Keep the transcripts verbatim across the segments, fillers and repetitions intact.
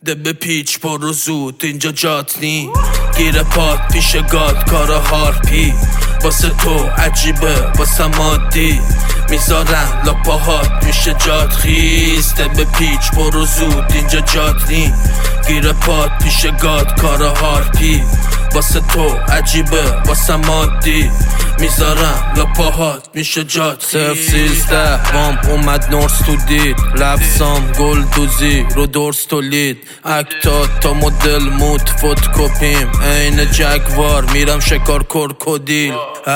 ده به پیچ برو زود اینجا جات نی، گیر پات پیش گاد کار هارپی، واسه تو عجیبه واسه مادی، میذارن لاپاهات میشه جات خیز. ده به پیچ برو زود اینجا جات نی، گیر پات پیش گاد کار هارپی، واسه تو عجیبه واسه مادی، میذارن لاپاهات میشه جات خیز. صف سیزده بام اومد نورس تو دید، لفظام گل دوزی رو درست تولید، اکتا تا مدل موت فوت کپیم، این جگوار میرم شکار کرکودیل.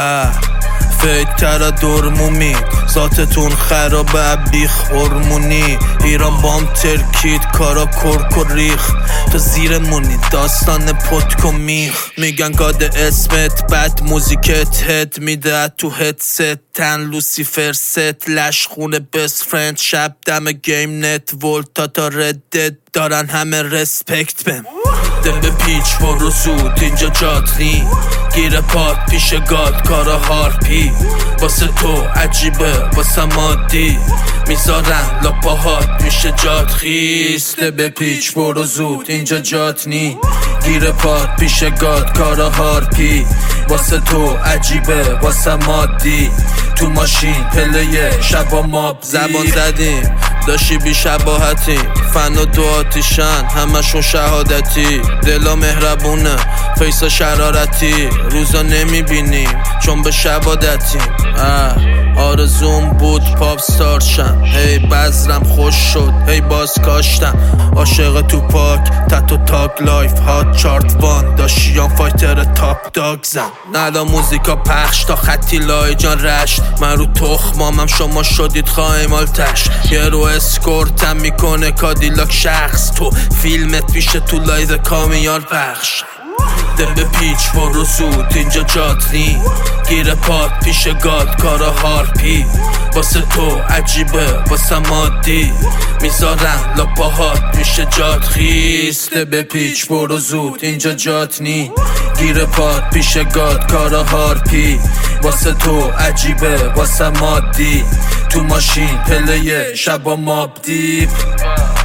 فکر تر دور مومید ذاتتون خرابه بیخ هرمونی، ایران بام ترکید کارا کرک و ریخ، تو زیر مونی داستان پتک و میخ، میگن گاد اسمت بد موزیکت هد میده تو هدست، تن لوسیفر ست لش خونه بست فرند، شب دم گیم نت ولتا تا ردد دارن همه رسپکت بم. ده به پیچ برو زود اینجا جات نی، گیر پات پیش گاد کارا هارپی، واسه تو عجیبه واسه مادی، میذارن لاپاهات میشه جات خیز. ده به پیچ برو زود اینجا جات نی، گیر پات پیش گاد کارا هارپی، واسه تو عجیبه واسه مادی، تو ماشین پلیه شبا ماب زبان زدیم داشتی بی شباهتی، فن و دو آتیشن همشون شهادتی، دلا مهربونه فیسا شرارتی، روزا نمیبینیم چون به شبادتیم. آرزوم بود پاپ ستار شم، هی بذرم خوش شد هی باز کاشتم، عاشق تو پاک تتو تاک لایف هات چارت وان داشیان فایتر تاپ داگ زن، نلا موزیکا پخش تا خطی لای جان رشت، من رو تخمامم شما شدید خواهیم آلتش، یه رو اسکورتم میکنه کادیلاک شخص، تو فیلمت پیشه تو لایو کامیار پخش. ده به پیچ برو زود اینجا جات نی، گیر پات پیش گاد کارا هارپی، واسه تو عجیبه واسه مادی، میذارن لاپاهات میشه جات خیز. ده به پیچ برو زود اینجا جات نی، گیر پات پیش گاد کارا هارپی، واسه تو عجیبه واسه مادی، تو ماشین پلیه شبا ماب دیپ.